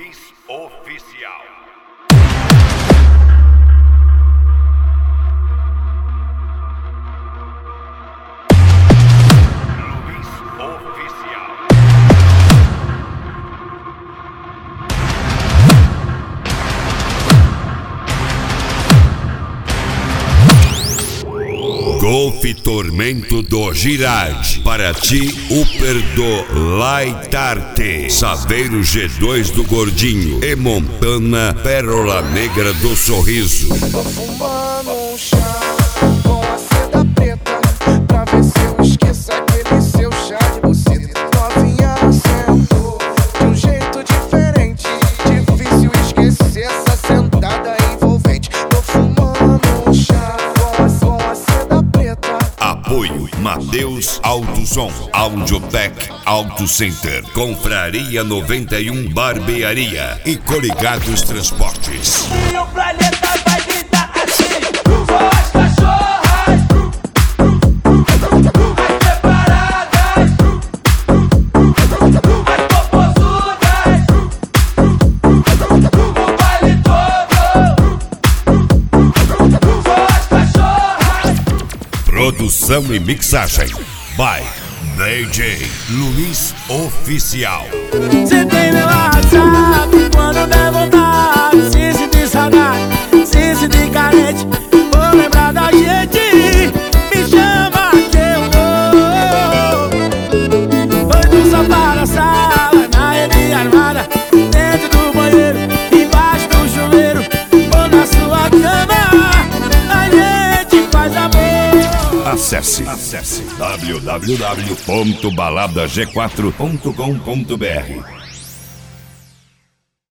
Luiz Oficial. Golf Tormento do Girard, para ti Upper do Laitarte, Saveiro G2 do Gordinho e Montana Pérola Negra do Sorriso. Tô fumando um chá com a seda preta, pra ver se eu esqueço aquele seu chá de buceta. Novinha sentou de um jeito diferente, difícil esquecer essa sentada envolvente. Tô fumando um chá com a seda preta. Apoio Mateus Autosom, Audiotech Auto Center, Confraria 91 Barbearia e Coligados Transportes. E o planeta vai gritar assim: só as cachorras, as preparadas, as popozudas, o baile todo. Só as cachorras. Produção e mixagem by DJ Luiz Oficial. Cê tem meu WhatsApp quando der vontade. Se sentir saudade, se sentir carente, vou lembrar da gente. Me chama que eu vou. Foi do sofá da sala, na rede armada, dentro do banheiro, embaixo do chuveiro, ou na sua cama, a gente faz amor. Acesse www.baladag4.com.br